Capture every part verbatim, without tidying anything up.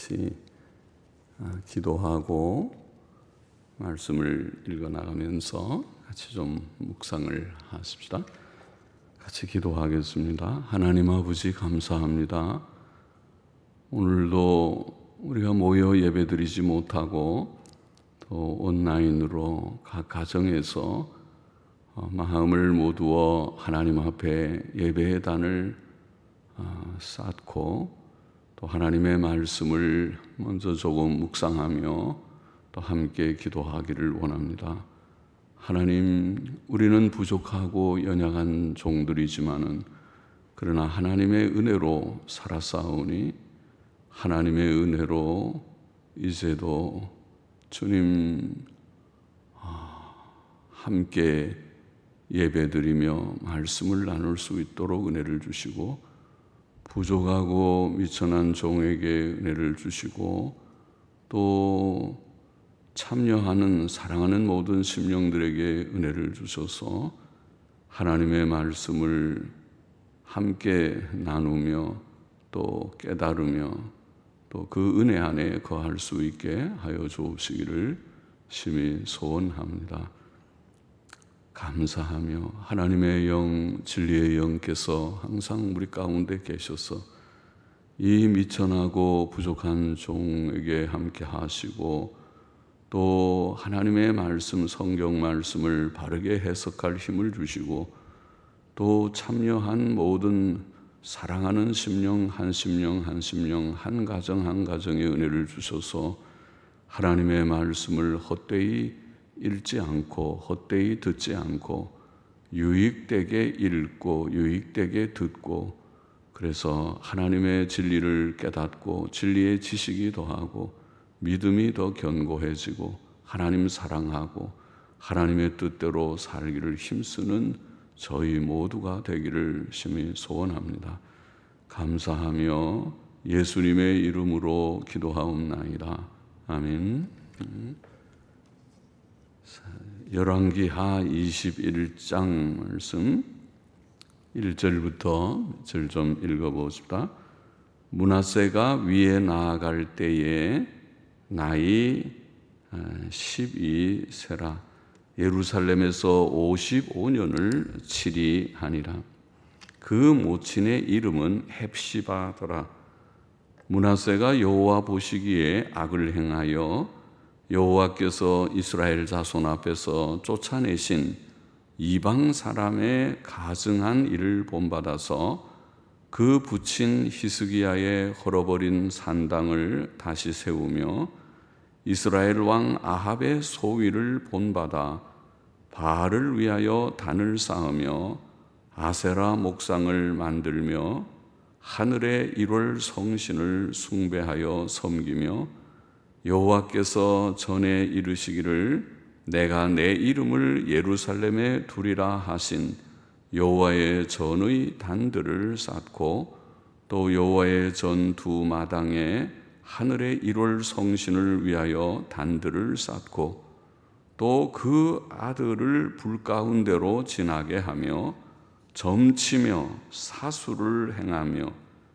같이 기도하고 말씀을 읽어 나가면서 같이 좀 묵상을 하십시다. 같이 기도하겠습니다. 하나님 아버지 감사합니다. 오늘도 우리가 모여 예배드리지 못하고 또 온라인으로 각 가정에서 마음을 모두어 하나님 앞에 예배의 단을 쌓고 또 하나님의 말씀을 먼저 조금 묵상하며 또 함께 기도하기를 원합니다. 하나님, 우리는 부족하고 연약한 종들이지만은 그러나 하나님의 은혜로 살아싸우니 하나님의 은혜로 이제도 주님 함께 예배드리며 말씀을 나눌 수 있도록 은혜를 주시고 부족하고 미천한 종에게 은혜를 주시고 또 참여하는 사랑하는 모든 심령들에게 은혜를 주셔서 하나님의 말씀을 함께 나누며 또 깨달으며 또 그 은혜 안에 거할 수 있게 하여 주시기를 심히 소원합니다. 감사하며 하나님의 영, 진리의 영께서 항상 우리 가운데 계셔서 이 미천하고 부족한 종에게 함께 하시고 또 하나님의 말씀, 성경 말씀을 바르게 해석할 힘을 주시고 또 참여한 모든 사랑하는 심령 한 심령 한 심령 한 가정 한 가정의 은혜를 주셔서 하나님의 말씀을 헛되이 읽지 않고 헛되이 듣지 않고 유익되게 읽고 유익되게 듣고 그래서 하나님의 진리를 깨닫고 진리의 지식이 더하고 믿음이 더 견고해지고 하나님 사랑하고 하나님의 뜻대로 살기를 힘쓰는 저희 모두가 되기를 심히 소원합니다. 감사하며 예수님의 이름으로 기도하옵나이다. 아멘. 열왕기하 이십일 장 말씀 일 절부터 절 좀 읽어보십시다. 므낫세가 위에 나아갈 때에 나이 십이 세라 예루살렘에서 오십오 년을 치리하니라. 그 모친의 이름은 헵시바더라. 므낫세가 여호와 보시기에 악을 행하여 여호와께서 이스라엘 자손 앞에서 쫓아내신 이방 사람의 가증한 일을 본받아서 그 부친 히스기야의 헐어버린 산당을 다시 세우며 이스라엘 왕 아합의 소위를 본받아 바알을 위하여 단을 쌓으며 아세라 목상을 만들며 하늘의 일월 성신을 숭배하여 섬기며 여호와께서 전에 이르시기를 내가 내 이름을 예루살렘에 두리라 하신 여호와의 전의 단들을 쌓고 또 여호와의 전 두 마당에 하늘의 일월 성신을 위하여 단들을 쌓고 또 그 아들을 불 가운데로 지나게 하며 점치며 사수를 행하며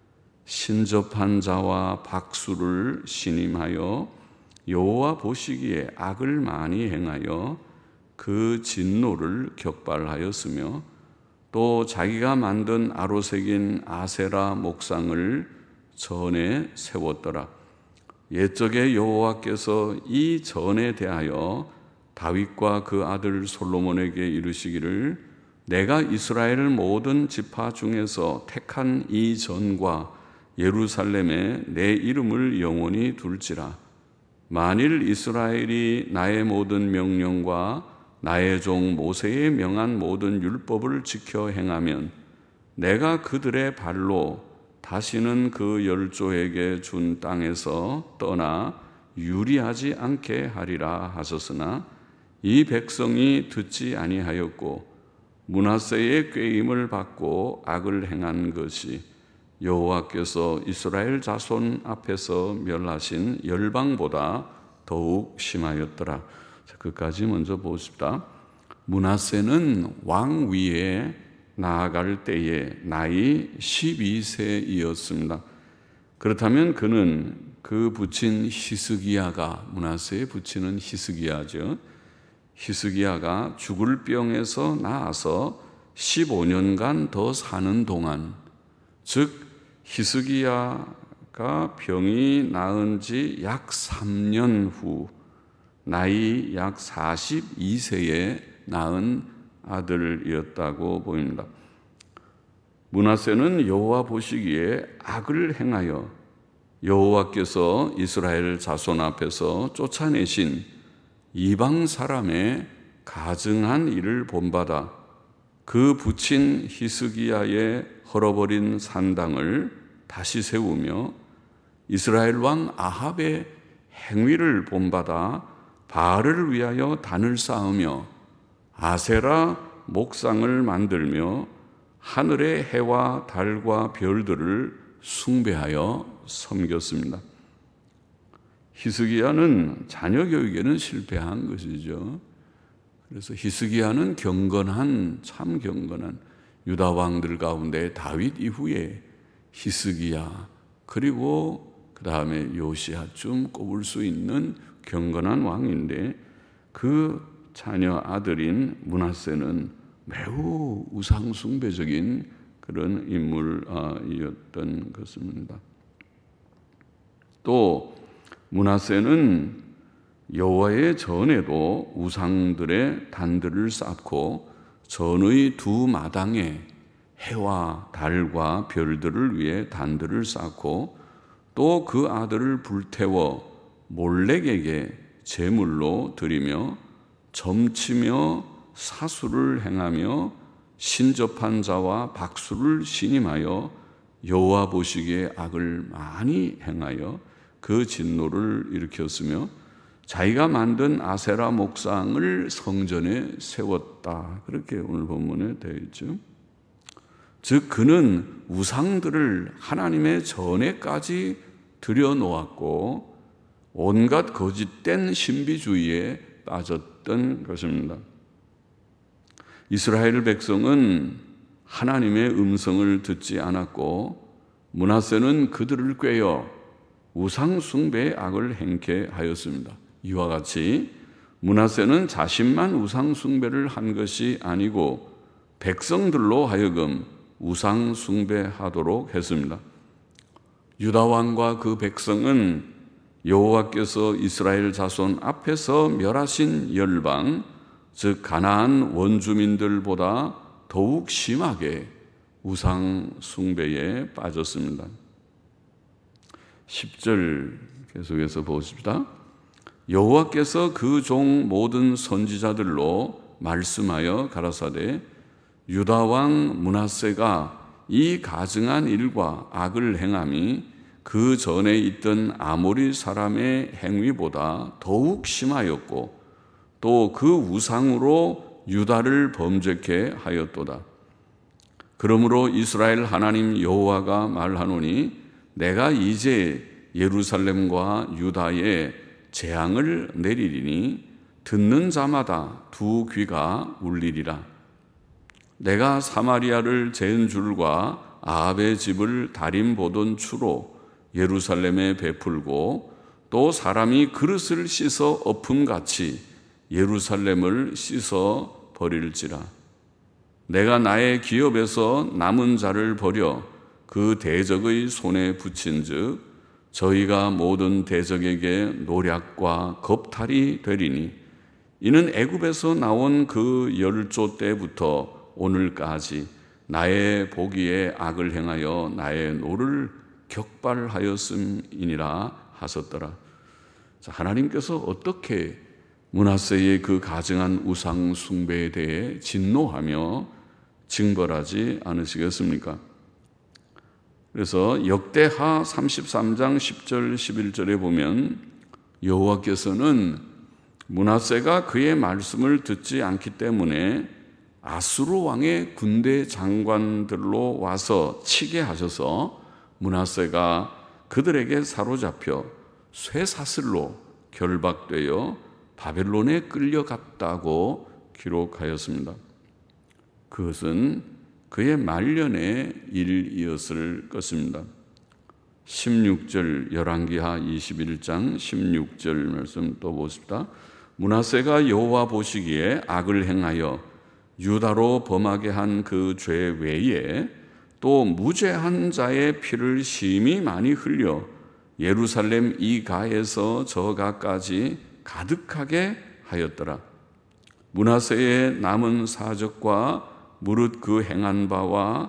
신접한 자와 박수를 신임하여 여호와 보시기에 악을 많이 행하여 그 진노를 격발하였으며 또 자기가 만든 아로새긴 아세라 목상을 전에 세웠더라. 옛적에 여호와께서 이 전에 대하여 다윗과 그 아들 솔로몬에게 이르시기를 내가 이스라엘 모든 지파 중에서 택한 이 전과 예루살렘에 내 이름을 영원히 둘지라. 만일 이스라엘이 나의 모든 명령과 나의 종 모세의 명한 모든 율법을 지켜 행하면 내가 그들의 발로 다시는 그 열조에게 준 땅에서 떠나 유리하지 않게 하리라 하셨으나 이 백성이 듣지 아니하였고 므낫세의 꾀임을 받고 악을 행한 것이 여호와께서 이스라엘 자손 앞에서 멸하신 열방보다 더욱 심하였더라. 자, 끝까지 먼저 보십시다. 므낫세는 왕 위에 나아갈 때에 나이 십이 세이었습니다. 그렇다면 그는 그 부친 히스기야가, 므낫세의 부친은 히스기야죠. 히스기야가 죽을 병에서 나아서 십오 년간 더 사는 동안, 즉 히스기야가 병이 나은 지 약 삼 년 후 나이 약 사십이 세에 낳은 아들이었다고 보입니다. 므낫세는 여호와 보시기에 악을 행하여 여호와께서 이스라엘 자손 앞에서 쫓아내신 이방 사람의 가증한 일을 본받아 그 부친 히스기야의 헐어버린 산당을 다시 세우며 이스라엘 왕 아합의 행위를 본받아 바알을 위하여 단을 쌓으며 아세라 목상을 만들며 하늘의 해와 달과 별들을 숭배하여 섬겼습니다. 히스기야는 자녀 교육에는 실패한 것이죠. 그래서 히스기야는 경건한, 참 경건한 유다 왕들 가운데 다윗 이후에 히스기야, 그리고 그 다음에 요시야쯤 꼽을 수 있는 경건한 왕인데, 그 자녀 아들인 므낫세는 매우 우상숭배적인 그런 인물이었던 것입니다. 또 므낫세는 여호와의 전에도 우상들의 단들을 쌓고 전의 두 마당에 해와 달과 별들을 위해 단들을 쌓고 또 그 아들을 불태워 몰렉에게 제물로 드리며 점치며 사수를 행하며 신접한 자와 박수를 신임하여 여호와 보시기에 악을 많이 행하여 그 진노를 일으켰으며 자기가 만든 아세라 목상을 성전에 세웠다. 그렇게 오늘 본문에 되어 있죠. 즉 그는 우상들을 하나님의 전에까지 들여놓았고 온갖 거짓된 신비주의에 빠졌던 것입니다. 이스라엘 백성은 하나님의 음성을 듣지 않았고 므낫세는 그들을 꾀어 우상 숭배의 악을 행케 하였습니다. 이와 같이 므낫세는 자신만 우상 숭배를 한 것이 아니고 백성들로 하여금 우상 숭배하도록 했습니다. 유다 왕과 그 백성은 여호와께서 이스라엘 자손 앞에서 멸하신 열방, 즉 가나안 원주민들보다 더욱 심하게 우상 숭배에 빠졌습니다. 십 절 계속해서 보십시다. 여호와께서 그 종 모든 선지자들로 말씀하여 가라사대 유다 왕 므낫세가 이 가증한 일과 악을 행함이 그 전에 있던 아모리 사람의 행위보다 더욱 심하였고 또 그 우상으로 유다를 범죄케 하였도다. 그러므로 이스라엘 하나님 여호와가 말하노니 내가 이제 예루살렘과 유다에 재앙을 내리리니 듣는 자마다 두 귀가 울리리라. 내가 사마리아를 재은 줄과 아합의 집을 다림 보던 추로 예루살렘에 베풀고 또 사람이 그릇을 씻어 엎음같이 예루살렘을 씻어 버릴지라. 내가 나의 기업에서 남은 자를 버려 그 대적의 손에 붙인즉 저희가 모든 대적에게 노략과 겁탈이 되리니 이는 애굽에서 나온 그 열조 때부터 오늘까지 나의 보기에 악을 행하여 나의 노를 격발하였음이니라 하셨더라. 자, 하나님께서 어떻게 므낫세의 그 가증한 우상 숭배에 대해 진노하며 징벌하지 않으시겠습니까? 그래서 역대하 삼십삼 장 십 절 십일 절에 보면 여호와께서는 므낫세가 그의 말씀을 듣지 않기 때문에 아수르 왕의 군대 장관들로 와서 치게 하셔서 므낫세가 그들에게 사로잡혀 쇠사슬로 결박되어 바벨론에 끌려갔다고 기록하였습니다. 그것은 그의 말년의 일이었을 것입니다. 십육 절 열왕기하 이십일 장 십육 절 말씀 또 보십시다. 므낫세가 여호와 보시기에 악을 행하여 유다로 범하게 한 그 죄 외에 또 무죄한 자의 피를 심히 많이 흘려 예루살렘 이 가에서 저 가까지 가득하게 하였더라. 므낫세의 남은 사적과 무릇 그 행한 바와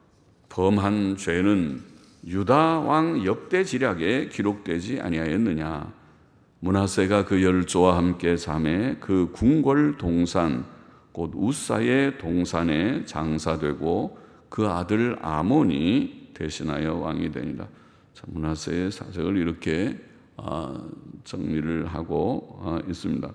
범한 죄는 유다 왕 역대지략에 기록되지 아니하였느냐. 므낫세가 그 열조와 함께 잠에 그 궁궐 동산 곧 우사의 동산에 장사되고 그 아들 아몬이 대신하여 왕이 되니라. 므낫세의 사적을 이렇게 정리를 하고 있습니다.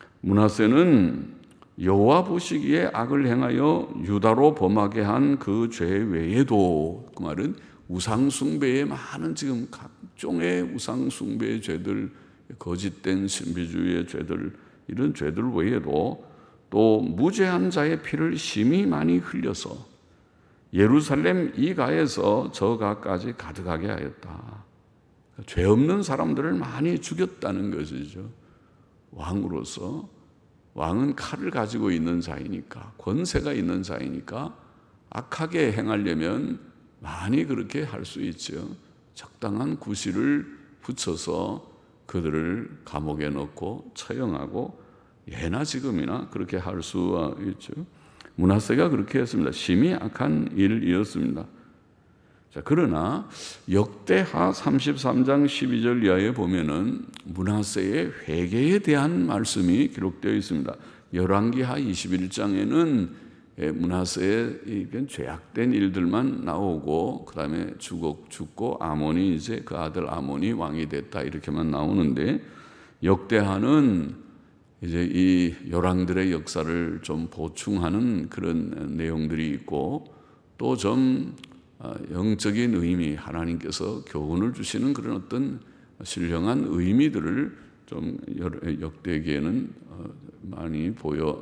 므낫세는 여호와 보시기에 악을 행하여 유다로 범하게 한 그 죄 외에도, 그 말은 우상숭배의 많은 지금 각종의 우상숭배의 죄들, 거짓된 신비주의의 죄들, 이런 죄들 외에도 또 무죄한 자의 피를 심히 많이 흘려서 예루살렘 이 가에서 저 가까지 가득하게 하였다. 죄 없는 사람들을 많이 죽였다는 것이죠. 왕으로서, 왕은 칼을 가지고 있는 자이니까, 권세가 있는 자이니까 악하게 행하려면 많이 그렇게 할 수 있죠. 적당한 구실을 붙여서 그들을 감옥에 넣고 처형하고 예나 지금이나 그렇게 할 수 있죠. 므낫세가 그렇게 했습니다. 심히 악한 일이었습니다. 자, 그러나 역대하 삼십삼 장 십이 절 이하에 보면은 므낫세의 회개에 대한 말씀이 기록되어 있습니다. 열왕기하 이십일 장에는 므낫세의 죄악된 일들만 나오고, 그 다음에 죽고, 죽고 아몬이 이제 그 아들 아몬이 왕이 됐다 이렇게만 나오는데, 역대하는 이제 이 열왕들의 역사를 좀 보충하는 그런 내용들이 있고, 또 좀 영적인 의미, 하나님께서 교훈을 주시는 그런 어떤 신령한 의미들을 좀 역대기에는 많이 보여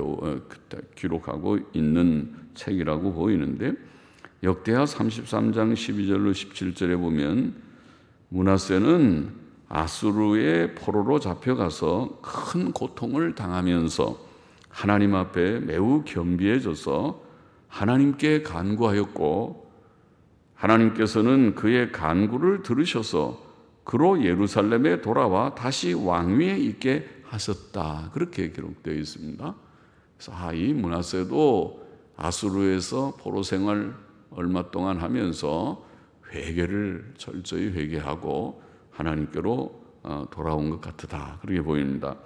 기록하고 있는 책이라고 보이는데, 역대하 삼십삼 장 십이 절로 십칠 절에 보면 므낫세는 아수르의 포로로 잡혀가서 큰 고통을 당하면서 하나님 앞에 매우 겸비해져서 하나님께 간구하였고, 하나님께서는 그의 간구를 들으셔서 그로 예루살렘에 돌아와 다시 왕위에 있게 하셨다. 그렇게 기록되어 있습니다. 그래서 아, 이 므낫세도 아수르에서 포로 생활 얼마 동안 하면서 회개를 철저히 회개하고 하나님께로 돌아온 것 같다. 그렇게 보입니다.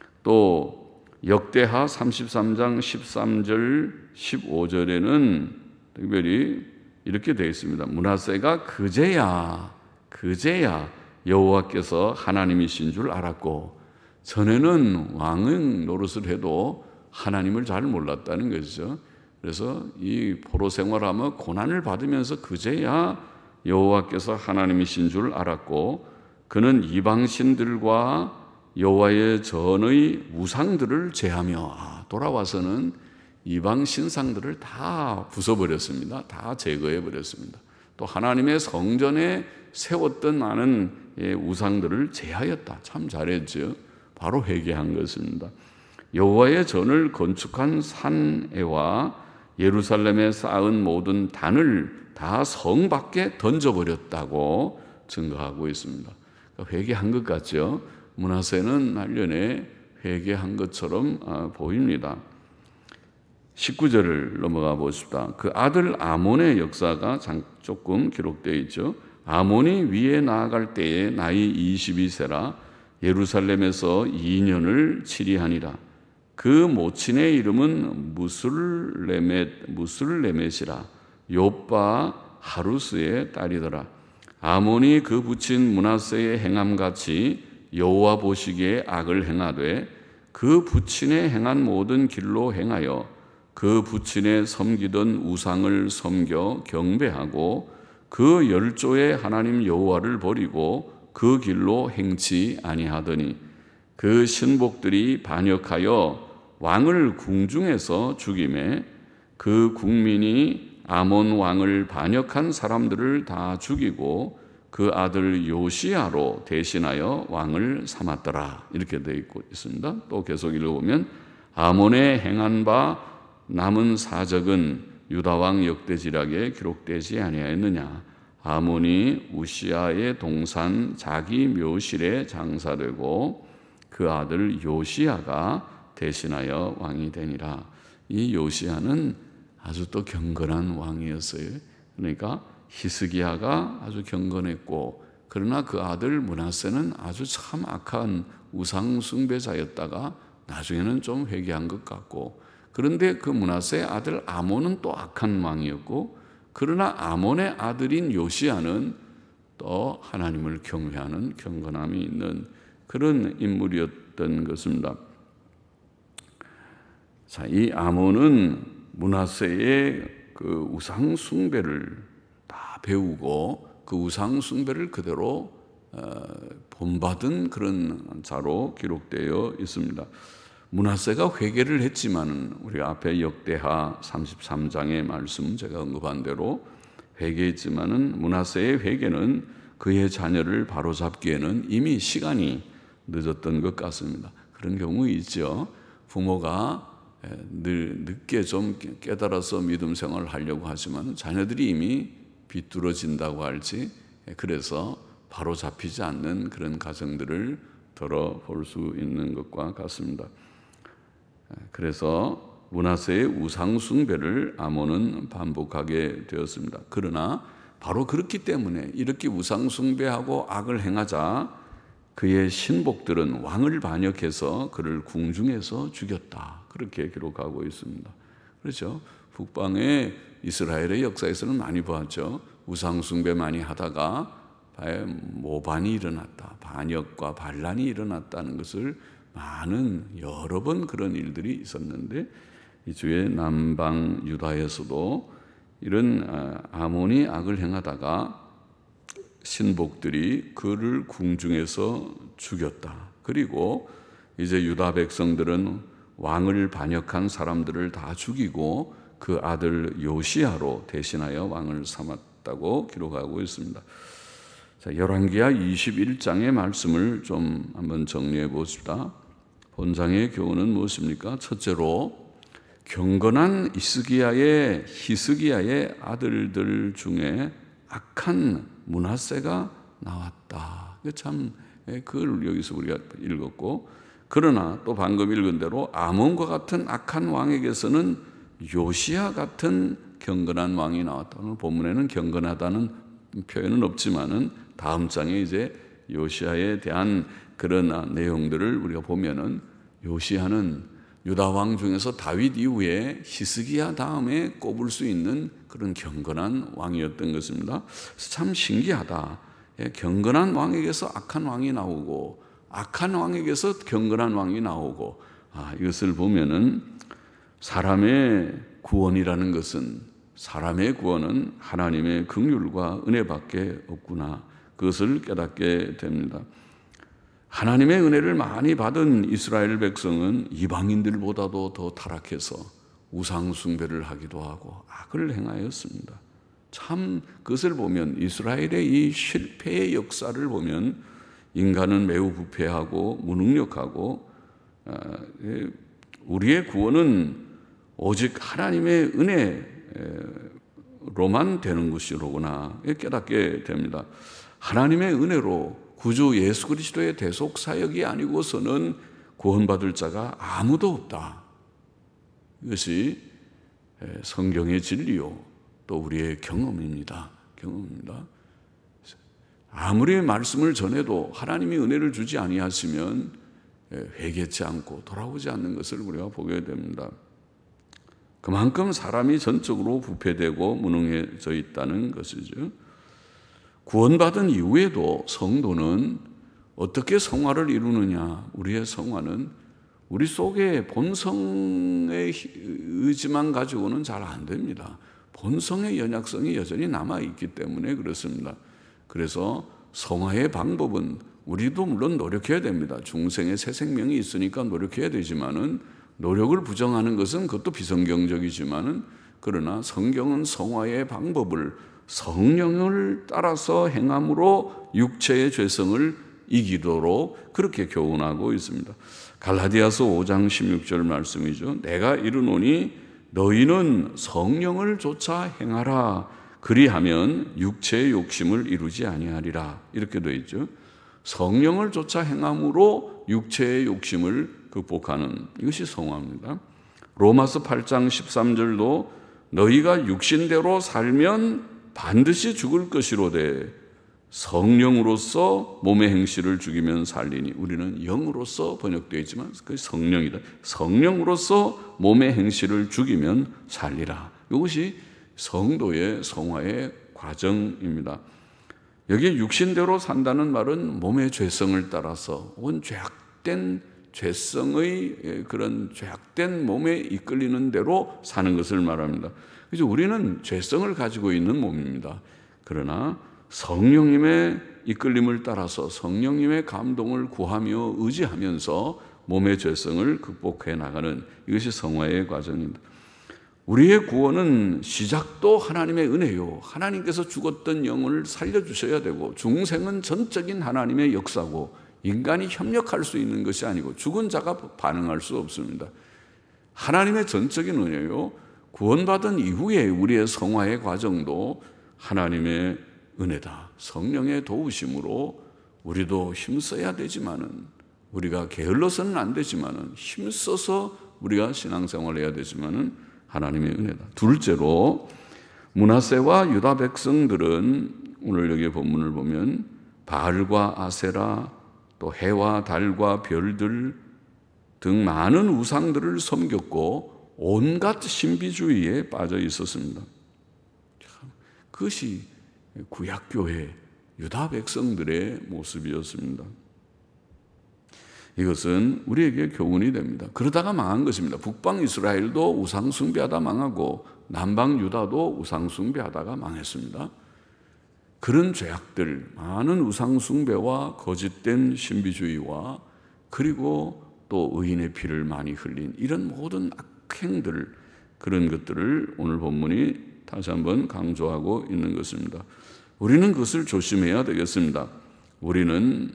또 역대하 삼십삼 장 십삼 절 십오 절에는 특별히 이렇게 되어 있습니다. 므낫세가 그제야 그제야 여호와께서 하나님이신 줄 알았고, 전에는 왕은 노릇을 해도 하나님을 잘 몰랐다는 것이죠. 그래서 이 포로 생활하며 고난을 받으면서 그제야 여호와께서 하나님이신 줄 알았고, 그는 이방신들과 여호와의 전의 우상들을 제하며 돌아와서는 이방 신상들을 다 부숴버렸습니다. 다 제거해버렸습니다. 또 하나님의 성전에 세웠던 많은 우상들을 제하였다. 참 잘했죠. 바로 회개한 것입니다. 여호와의 전을 건축한 산에와 예루살렘에 쌓은 모든 단을 다 성 밖에 던져버렸다고 증거하고 있습니다. 그러니까 회개한 것 같죠. 므낫세는 말년에 회개한 것처럼 보입니다. 십구 절을 넘어가 보십시다. 그 아들 아몬의 역사가 조금 기록되어 있죠. 아몬이 위에 나아갈 때에 나이 이십이 세라 예루살렘에서 이 년을 치리하니라. 그 모친의 이름은 무술레멧, 무술레멧이라 욥바 하루스의 딸이더라. 아몬이 그 부친 므낫세의 행함같이 여호와 보시기에 악을 행하되 그 부친의 행한 모든 길로 행하여 그 부친의 섬기던 우상을 섬겨 경배하고 그 열조의 하나님 여호와를 버리고 그 길로 행치 아니하더니 그 신복들이 반역하여 왕을 궁중에서 죽이매 그 국민이 아몬 왕을 반역한 사람들을 다 죽이고 그 아들 요시야로 대신하여 왕을 삼았더라. 이렇게 되어 있고 있습니다. 또 계속 읽어보면 아몬의 행한 바 남은 사적은 유다왕 역대지략에 기록되지 아니하였느냐. 아몬이 우시야의 동산 자기 묘실에 장사되고 그 아들 요시야가 대신하여 왕이 되니라. 이 요시야는 아주 또 경건한 왕이었어요. 그러니까 히스기야가 아주 경건했고, 그러나 그 아들 므낫세는 아주 참 악한 우상 숭배자였다가 나중에는 좀 회개한 것 같고, 그런데 그 므낫세의 아들 아몬은 또 악한 왕이었고, 그러나 아몬의 아들인 요시야는 또 하나님을 경외하는 경건함이 있는 그런 인물이었던 것입니다. 자, 이 아몬은 므낫세의 그 우상 숭배를 다 배우고 그 우상 숭배를 그대로 본받은 그런 자로 기록되어 있습니다. 므낫세가 회개를 했지만 우리 앞에 역대하 삼십삼 장의 말씀 제가 언급한 대로 회개했지만은 므낫세의 회개는 그의 자녀를 바로잡기에는 이미 시간이 늦었던 것 같습니다. 그런 경우 있죠. 부모가 늘 늦게 좀 깨달아서 믿음 생활을 하려고 하지만 자녀들이 이미 비뚤어진다고 할지, 그래서 바로 잡히지 않는 그런 가정들을 들어볼 수 있는 것과 같습니다. 그래서 므낫세의 우상 숭배를 아몬은 반복하게 되었습니다. 그러나 바로 그렇기 때문에 이렇게 우상 숭배하고 악을 행하자 그의 신복들은 왕을 반역해서 그를 궁중에서 죽였다. 그렇게 기록하고 있습니다. 그렇죠? 북방의 이스라엘의 역사에서는 많이 보았죠. 우상 숭배 많이 하다가 모반이 일어났다. 반역과 반란이 일어났다는 것을 많은 여러 번 그런 일들이 있었는데, 이 주에 남방 유다에서도 이런 아몬이 악을 행하다가 신복들이 그를 궁중에서 죽였다. 그리고 이제 유다 백성들은 왕을 반역한 사람들을 다 죽이고 그 아들 요시야로 대신하여 왕을 삼았다고 기록하고 있습니다. 자, 열왕기하 이십일 장의 말씀을 좀 한번 정리해 보십시다. 본장의 교훈은 무엇입니까? 첫째로 경건한 히스기야의 히스기야의 아들들 중에 악한 므낫세가 나왔다. 참 그걸 여기서 우리가 읽었고, 그러나 또 방금 읽은 대로 아몬과 같은 악한 왕에게서는 요시야 같은 경건한 왕이 나왔다. 오늘 본문에는 경건하다는 표현은 없지만은 다음 장에 이제 요시야에 대한 그런 내용들을 우리가 보면은 요시야는 유다 왕 중에서 다윗 이후에 히스기야 다음에 꼽을 수 있는 그런 경건한 왕이었던 것입니다. 그래서 참 신기하다. 경건한 왕에게서 악한 왕이 나오고 악한 왕에게서 경건한 왕이 나오고, 아, 이것을 보면은 사람의 구원이라는 것은, 사람의 구원은 하나님의 긍휼과 은혜밖에 없구나. 그것을 깨닫게 됩니다. 하나님의 은혜를 많이 받은 이스라엘 백성은 이방인들보다도 더 타락해서 우상 숭배를 하기도 하고 악을 행하였습니다. 참 그것을 보면, 이스라엘의 이 실패의 역사를 보면 인간은 매우 부패하고 무능력하고, 우리의 구원은 오직 하나님의 은혜로만 되는 것이로구나 깨닫게 됩니다. 하나님의 은혜로 구주 예수 그리스도의 대속 사역이 아니고서는 구원받을 자가 아무도 없다. 이것이 성경의 진리요, 또 우리의 경험입니다. 경험입니다. 아무리 말씀을 전해도 하나님이 은혜를 주지 아니하시면 회개치 않고 돌아오지 않는 것을 우리가 보게 됩니다. 그만큼 사람이 전적으로 부패되고 무능해져 있다는 것이죠. 구원받은 이후에도 성도는 어떻게 성화를 이루느냐? 우리의 성화는 우리 속에 본성의 의지만 가지고는 잘 안 됩니다. 본성의 연약성이 여전히 남아있기 때문에 그렇습니다. 그래서 성화의 방법은 우리도 물론 노력해야 됩니다. 중생의 새 생명이 있으니까 노력해야 되지만은, 노력을 부정하는 것은 그것도 비성경적이지만은, 그러나 성경은 성화의 방법을 성령을 따라서 행함으로 육체의 죄성을 이기도록 그렇게 교훈하고 있습니다. 갈라디아서 오 장 십육 절 말씀이죠. 내가 이르노니 너희는 성령을 쫓아 행하라. 그리하면 육체의 욕심을 이루지 아니하리라. 이렇게 되어 있죠. 성령을 쫓아 행함으로 육체의 욕심을 극복하는 이것이 성화입니다. 로마서 팔 장 십삼 절도 너희가 육신대로 살면 반드시 죽을 것이로되 성령으로서 몸의 행실을 죽이면 살리니. 우리는 영으로서 번역되어 있지만 그 성령이다. 성령으로서 몸의 행실을 죽이면 살리라. 이것이 성도의 성화의 과정입니다. 여기에 육신대로 산다는 말은 몸의 죄성을 따라서 온 죄악된 죄성의 그런 죄악된 몸에 이끌리는 대로 사는 것을 말합니다. 그래서 우리는 죄성을 가지고 있는 몸입니다. 그러나 성령님의 이끌림을 따라서 성령님의 감동을 구하며 의지하면서 몸의 죄성을 극복해 나가는 이것이 성화의 과정입니다. 우리의 구원은 시작도 하나님의 은혜요. 하나님께서 죽었던 영혼을 살려주셔야 되고 중생은 전적인 하나님의 역사고 인간이 협력할 수 있는 것이 아니고 죽은 자가 반응할 수 없습니다. 하나님의 전적인 은혜요. 구원받은 이후에 우리의 성화의 과정도 하나님의 은혜다. 성령의 도우심으로 우리도 힘써야 되지만은 우리가 게을러서는 안 되지만은 힘써서 우리가 신앙생활을 해야 되지만은 하나님의 은혜다. 둘째로 므낫세와 유다 백성들은 오늘 여기 본문을 보면 바알과 아세라 또 해와 달과 별들 등 많은 우상들을 섬겼고 온갖 신비주의에 빠져 있었습니다. 그것이 구약교회 유다 백성들의 모습이었습니다. 이것은 우리에게 교훈이 됩니다. 그러다가 망한 것입니다. 북방 이스라엘도 우상 숭배하다 망하고 남방 유다도 우상 숭배하다가 망했습니다. 그런 죄악들, 많은 우상 숭배와 거짓된 신비주의와 그리고 또 의인의 피를 많이 흘린 이런 모든 악행들, 그런 것들을 오늘 본문이 다시 한번 강조하고 있는 것입니다. 우리는 그것을 조심해야 되겠습니다. 우리는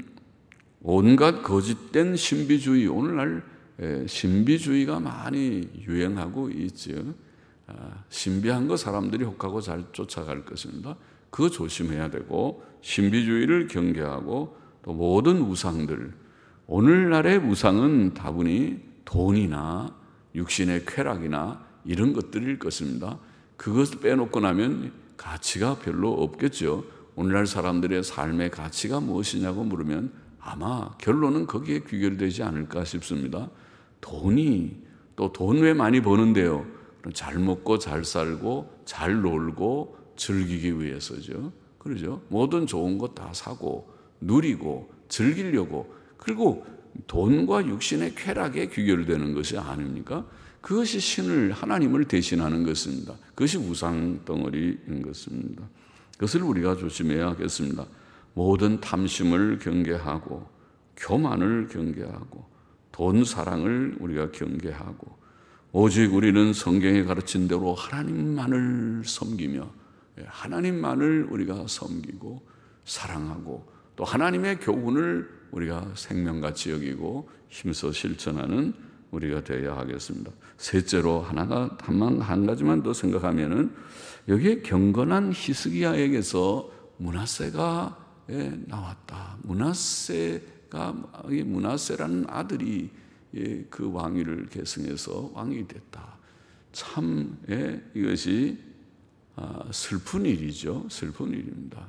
온갖 거짓된 신비주의, 오늘날 신비주의가 많이 유행하고 있죠. 신비한 거 사람들이 혹하고 잘 쫓아갈 것입니다. 그거 조심해야 되고 신비주의를 경계하고 또 모든 우상들, 오늘날의 우상은 다분히 돈이나 육신의 쾌락이나 이런 것들일 것입니다. 그것을 빼놓고 나면 가치가 별로 없겠죠. 오늘날 사람들의 삶의 가치가 무엇이냐고 물으면 아마 결론은 거기에 귀결되지 않을까 싶습니다. 돈이 또 돈 왜 많이 버는데요? 잘 먹고 잘 살고 잘 놀고 즐기기 위해서죠. 그러죠. 모든 좋은 것 다 사고 누리고 즐기려고, 그리고 돈과 육신의 쾌락에 귀결되는 것이 아닙니까? 그것이 신을, 하나님을 대신하는 것입니다. 그것이 우상 덩어리인 것입니다. 그것을 우리가 조심해야 하겠습니다. 모든 탐심을 경계하고 교만을 경계하고 돈 사랑을 우리가 경계하고 오직 우리는 성경에 가르친 대로 하나님만을 섬기며 하나님만을 우리가 섬기고 사랑하고 또 하나님의 교훈을 우리가 생명같이 여기고 힘써 실천하는 우리가 되어야 하겠습니다. 셋째로 하나가 한, 한 가지만 더 생각하면은 여기에 경건한 히스기야에게서 므낫세가 나왔다. 므낫세가 므낫세라는 아들이 그 왕위를 계승해서 왕이 됐다. 참 이것이 슬픈 일이죠. 슬픈 일입니다.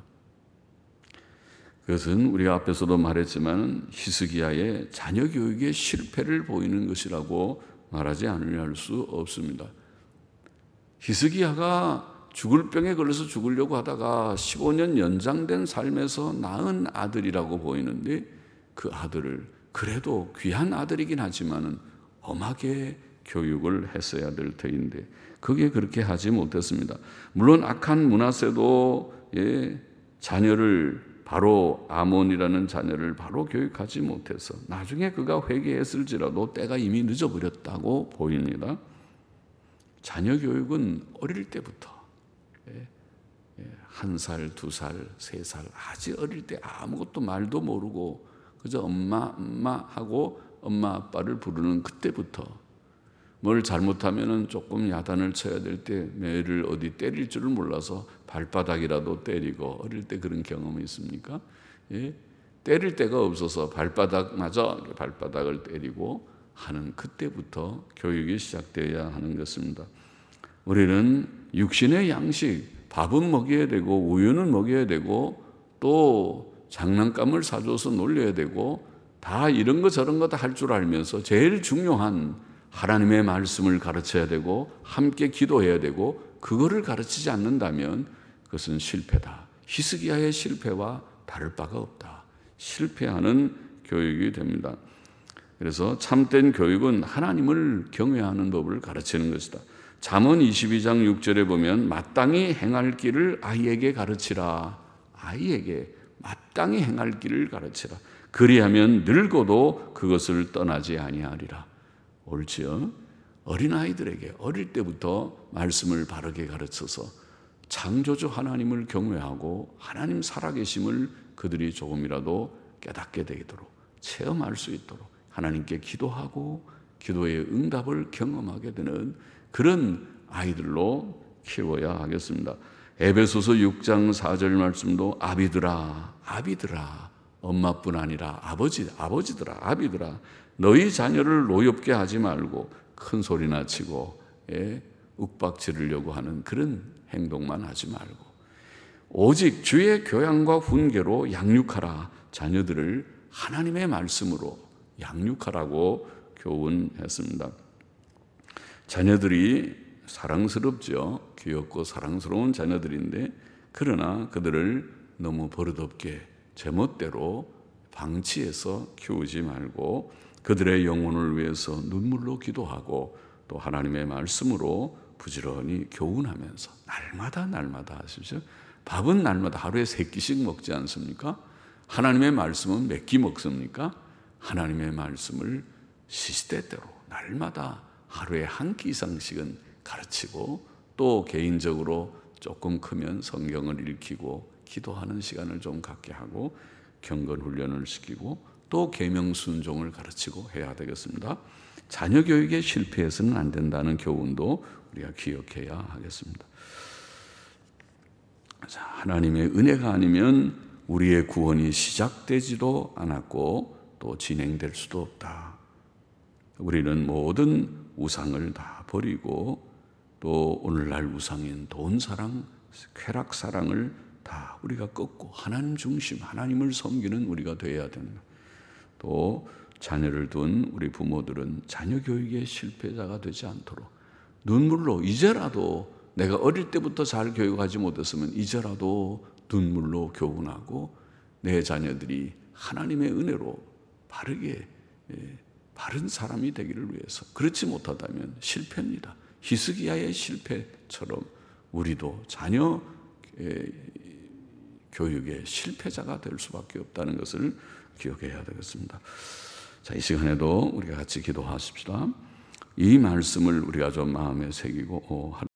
그것은 우리가 앞에서도 말했지만 히스기야의 자녀 교육의 실패를 보이는 것이라고 말하지 않으려 수 없습니다. 히스기야가 죽을 병에 걸려서 죽으려고 하다가 십오 년 연장된 삶에서 낳은 아들이라고 보이는데 그 아들을 그래도 귀한 아들이긴 하지만 엄하게 교육을 했어야 될 터인데 그게 그렇게 하지 못했습니다. 물론 악한 므낫세도 예, 자녀를 바로 아몬이라는 자녀를 바로 교육하지 못해서 나중에 그가 회개했을지라도 때가 이미 늦어버렸다고 보입니다. 자녀 교육은 어릴 때부터 한 살, 두 살, 세 살 아주 어릴 때 아무것도 말도 모르고 그저 엄마 엄마 하고 엄마 아빠를 부르는 그때부터 뭘 잘못하면은 조금 야단을 쳐야 될 때 매를 어디 때릴 줄을 몰라서 발바닥이라도 때리고, 어릴 때 그런 경험이 있습니까? 예? 때릴 데가 없어서 발바닥마저 발바닥을 때리고 하는 그때부터 교육이 시작되어야 하는 것입니다. 우리는 육신의 양식, 밥은 먹여야 되고 우유는 먹여야 되고 또 장난감을 사줘서 놀려야 되고 다 이런 거 저런 거 다 할 줄 알면서 제일 중요한 하나님의 말씀을 가르쳐야 되고 함께 기도해야 되고 그거를 가르치지 않는다면 그것은 실패다. 히스기야의 실패와 다를 바가 없다. 실패하는 교육이 됩니다. 그래서 참된 교육은 하나님을 경외하는 법을 가르치는 것이다. 잠언 이십이 장 육 절에 보면 마땅히 행할 길을 아이에게 가르치라. 아이에게 마땅히 행할 길을 가르치라. 그리하면 늙어도 그것을 떠나지 아니하리라. 옳지요? 어린아이들에게 어릴 때부터 말씀을 바르게 가르쳐서 창조주 하나님을 경외하고 하나님 살아계심을 그들이 조금이라도 깨닫게 되도록 체험할 수 있도록 하나님께 기도하고 기도의 응답을 경험하게 되는 그런 아이들로 키워야 하겠습니다. 에베소서 육 장 사 절 말씀도 아비들아 아비들아 엄마뿐 아니라 아버지 아버지들아 아비들아 너희 자녀를 노엽게 하지 말고 큰 소리나 치고 예, 윽박지르려고 하는 그런 행동만 하지 말고 오직 주의 교양과 훈계로 양육하라. 자녀들을 하나님의 말씀으로 양육하라고 교훈했습니다. 자녀들이 사랑스럽죠. 귀엽고 사랑스러운 자녀들인데 그러나 그들을 너무 버릇없게 제멋대로 방치해서 키우지 말고 그들의 영혼을 위해서 눈물로 기도하고 또 하나님의 말씀으로 부지런히 교훈하면서 날마다 날마다 하십시오. 밥은 날마다 하루에 세 끼씩 먹지 않습니까? 하나님의 말씀은 몇 끼 먹습니까? 하나님의 말씀을 시시때때로 날마다 하루에 한 끼 이상씩은 가르치고 또 개인적으로 조금 크면 성경을 읽히고 기도하는 시간을 좀 갖게 하고 경건 훈련을 시키고 또 계명 순종을 가르치고 해야 되겠습니다. 자녀 교육에 실패해서는 안 된다는 교훈도 우리가 기억해야 하겠습니다. 자, 하나님의 은혜가 아니면 우리의 구원이 시작되지도 않았고 또 진행될 수도 없다. 우리는 모든 우상을 다 버리고 또 오늘날 우상인 돈 사랑, 쾌락 사랑을 다 우리가 꺾고 하나님 중심, 하나님을 섬기는 우리가 되어야 됩니다. 또 자녀를 둔 우리 부모들은 자녀 교육의 실패자가 되지 않도록 눈물로 이제라도 내가 어릴 때부터 잘 교육하지 못했으면 이제라도 눈물로 교훈하고 내 자녀들이 하나님의 은혜로 바르게 바른 사람이 되기를 위해서 그렇지 못하다면 실패입니다. 히스기야의 실패처럼 우리도 자녀 교육의 실패자가 될 수밖에 없다는 것을 기억해야 되겠습니다. 자, 이 시간에도 우리가 같이 기도하십시다. 이 말씀을 우리가 좀 마음에 새기고